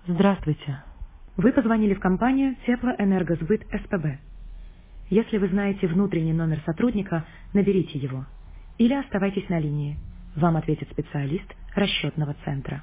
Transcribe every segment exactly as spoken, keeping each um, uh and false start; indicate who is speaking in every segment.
Speaker 1: Здравствуйте. Вы позвонили в компанию Теплоэнергосбыт СПБ. Если вы знаете внутренний номер сотрудника, наберите его. Или оставайтесь на линии. Вам ответит специалист расчетного центра.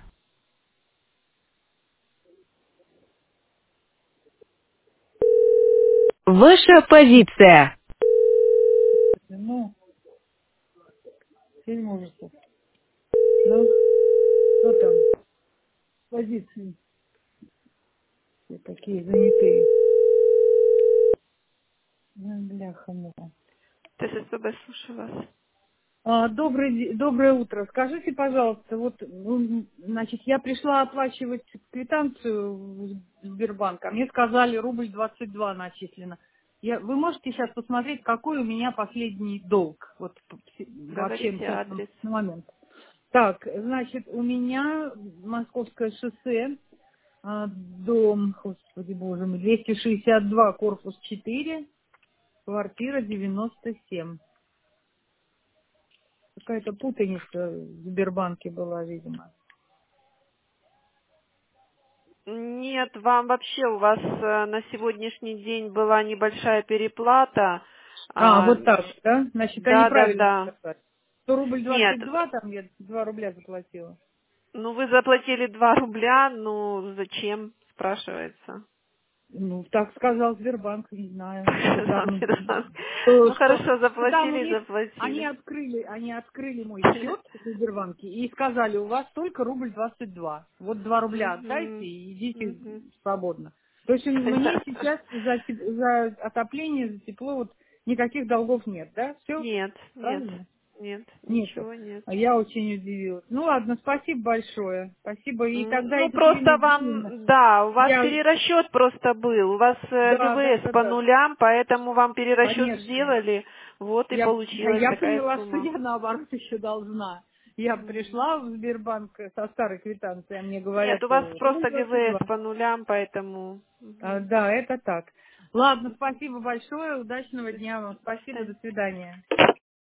Speaker 1: Ваша позиция.
Speaker 2: Ну, фильм ужасов. Ну, что там? Позиции все такие занятые. Ну, бляха-муха.
Speaker 3: ТССБ, слушаю вас.
Speaker 2: А, добрый, де- доброе утро. Скажите, пожалуйста, вот, ну, значит, я пришла оплачивать квитанцию в Сбербанк, а мне сказали, рубль двадцать два начислено. Я, вы можете сейчас посмотреть, какой у меня последний долг, вот п- вообще
Speaker 3: Говорите
Speaker 2: сейчас на
Speaker 3: адрес.
Speaker 2: на момент. Так, значит, у меня Московское шоссе, а, дом, господи боже мой, двести шестьдесят два, корпус четыре, квартира девяносто семь. Какая-то путаница в Сбербанке была, видимо.
Speaker 3: Нет, вам вообще у вас э, на сегодняшний день была небольшая переплата.
Speaker 2: А,
Speaker 3: А,
Speaker 2: вот так, да? Значит, они
Speaker 3: да, да,
Speaker 2: правильно
Speaker 3: да.
Speaker 2: сказали. сто рубль
Speaker 3: Нет,
Speaker 2: двадцать два, там я два рубля заплатила.
Speaker 3: ну вы заплатили два рубля, ну зачем, спрашивается.
Speaker 2: Ну, так сказал Сбербанк, не знаю, что
Speaker 3: Сказал
Speaker 2: там,
Speaker 3: Сбербанк.
Speaker 2: что,
Speaker 3: Ну
Speaker 2: что,
Speaker 3: хорошо,
Speaker 2: что там у
Speaker 3: заплатили,
Speaker 2: них, они
Speaker 3: заплатили.
Speaker 2: открыли, они открыли мой счет в Сбербанке и сказали, у вас только рубль двадцать два. Вот два рубля отдайте
Speaker 3: Мгм,
Speaker 2: и идите
Speaker 3: мгм.
Speaker 2: свободно. То есть мне
Speaker 3: Понятно.
Speaker 2: сейчас за, теп- за отопление, за тепло вот никаких долгов нет, да? Все
Speaker 3: Нет, нет,
Speaker 2: правильно?
Speaker 3: нет,
Speaker 2: Нету.
Speaker 3: ничего нет.
Speaker 2: А я очень удивилась. Ну ладно, спасибо большое. Спасибо. И
Speaker 3: М,
Speaker 2: тогда
Speaker 3: Ну,
Speaker 2: это время
Speaker 3: просто
Speaker 2: действительно.
Speaker 3: вам, да, у вас
Speaker 2: Я,
Speaker 3: перерасчет просто был. У вас э,
Speaker 2: да, да,
Speaker 3: ГВС
Speaker 2: да,
Speaker 3: по
Speaker 2: да,
Speaker 3: нулям, поэтому вам перерасчет
Speaker 2: конечно.
Speaker 3: сделали. Вот и
Speaker 2: Я, а
Speaker 3: получилась
Speaker 2: я
Speaker 3: такая
Speaker 2: поняла, что
Speaker 3: сумма.
Speaker 2: я наоборот еще должна. Я
Speaker 3: М.
Speaker 2: пришла в Сбербанк со старой квитанцией, а мне
Speaker 3: Нет,
Speaker 2: говорят,
Speaker 3: у вас
Speaker 2: э, рубль
Speaker 3: просто
Speaker 2: двадцать два.
Speaker 3: ГВС по нулям, поэтому...
Speaker 2: А,
Speaker 3: Мгм.
Speaker 2: да, это так. Ладно, спасибо большое, удачного
Speaker 3: До
Speaker 2: дня вам.
Speaker 3: до
Speaker 2: Спасибо, до
Speaker 3: свидания.
Speaker 2: свидания.